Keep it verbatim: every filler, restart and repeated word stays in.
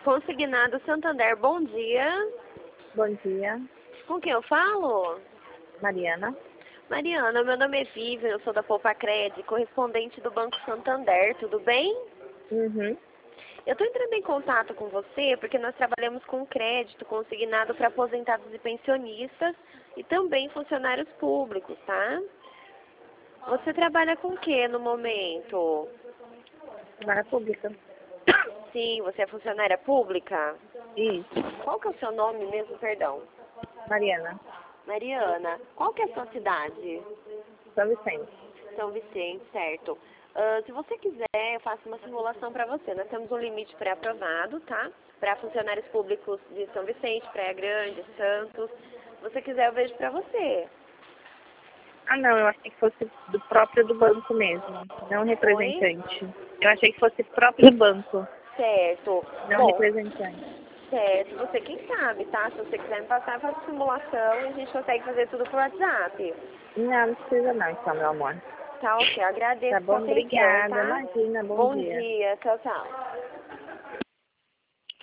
Consignado Santander, bom dia. Bom dia, Com quem eu falo? Mariana. Mariana, meu nome é Vivian, eu sou da Poupa Cred, correspondente do Banco Santander, tudo bem? Uhum. Eu estou entrando em contato com você porque nós trabalhamos com crédito consignado para aposentados e pensionistas e também funcionários públicos, tá? Você trabalha com o que no momento? Vara pública. Sim, você é funcionária pública? Isso. Qual que é o seu nome mesmo, perdão? Mariana. Mariana, qual que é a sua cidade? São Vicente. São Vicente, certo. Ah, se você quiser, eu faço uma simulação para você. Nós temos um limite pré-aprovado, tá? Para funcionários públicos de São Vicente, Praia Grande, Santos. Se você quiser, eu vejo para você. Ah, não, eu achei que fosse do próprio do banco mesmo, não Oi? representante. Eu achei que fosse próprio do banco, Certo. não Bom, representante. certo. Você quem sabe, tá? Se você quiser me passar, eu faço simulação e a gente consegue fazer tudo por WhatsApp. Não, não precisa não, então, meu amor. Tá, ok. Agradeço Tá a sua bom, atenção, obrigada. tá? Imagina, bom Bom dia. dia. Tchau, tchau.